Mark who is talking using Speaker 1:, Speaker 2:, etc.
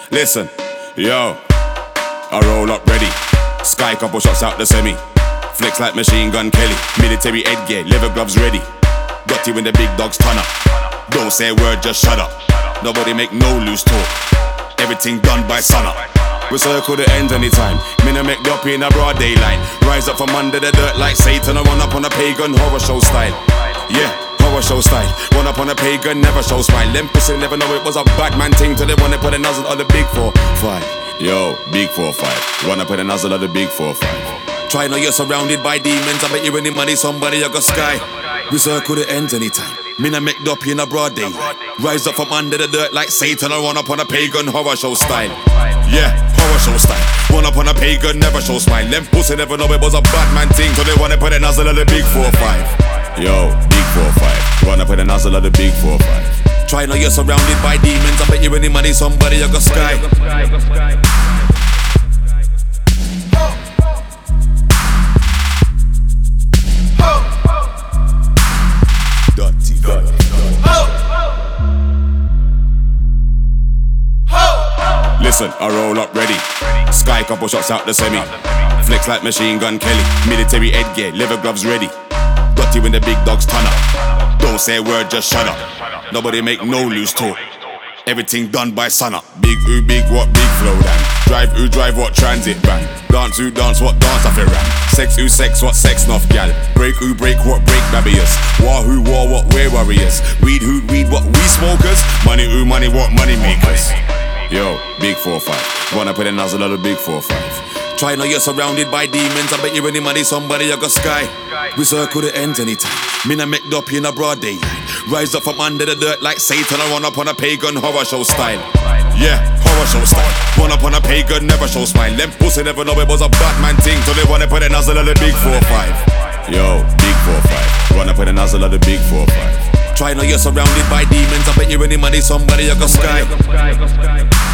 Speaker 1: Listen, yo, I roll up ready. Sky couple shots out the semi. Flex like Machine Gun Kelly. Military headgear, leather gloves ready. Got you when the big dogs turn up. Don't say a word, just shut up. Nobody make no loose talk. Everything done by sunup. We circle the ends anytime. Me no make up in a broad daylight. Rise up from under the dirt like Satan. I run up on a pagan horror show style. Yeah, horror show style. Run up on a pagan, never show smile. Them pussy never know it was a bad man thing till they wanna put a nozzle on the big 4-5. Yo, big 4-5. Run up with a nozzle of the big 4-5. Try now you're surrounded by demons. I bet you any money, somebody you got sky. We circle the ends anytime. Me no make up in a broad day. Rise up from under the dirt like Satan. I run up on a pagan horror show style. Yeah, horror show style. Run up on a pagan, never show smile. Them pussy never know it was a bad man thing till they wanna put a nozzle of the big 4-5. Yo, big 4-5. Run up with a nozzle of the big 4-5. Try now you're surrounded by demons. I bet you any money, somebody you got sky. Listen, I roll up ready. Sky couple shots out the semi. Flex like Machine Gun Kelly. Military headgear, leather gloves ready. Got you when the big dogs turn up. Don't say a word, just shut up. Nobody make no loose talk. Everything done by sunup. Big ooh, big what, big flow down. Drive ooh, drive what, transit van. Dance ooh, dance what, dance off it ram. Sex ooh, sex what, sex nuff gal. Break ooh, break what, break barriers. War who, war what, we're warriors. Weed who, weed what, we smokers. Money ooh, money what, money makers. Yo, big 4-5. Wanna put a nozzle of the big 4-5. Try now you're surrounded by demons. I bet you any money, somebody you got sky. We circle the ends anytime. Me no make up in a broad day. Rise up from under the dirt like Satan. I run up on a pagan horror show style. Yeah, horror show style. Run up on a pagan, never show smile. Them pussy never know it was a bad man thing till they wanna put a nozzle of the big 4-5. Yo, big 4-5. Run up with a nozzle of the big 4-5. Try now you're surrounded by demons. I bet you any money, somebody you got sky.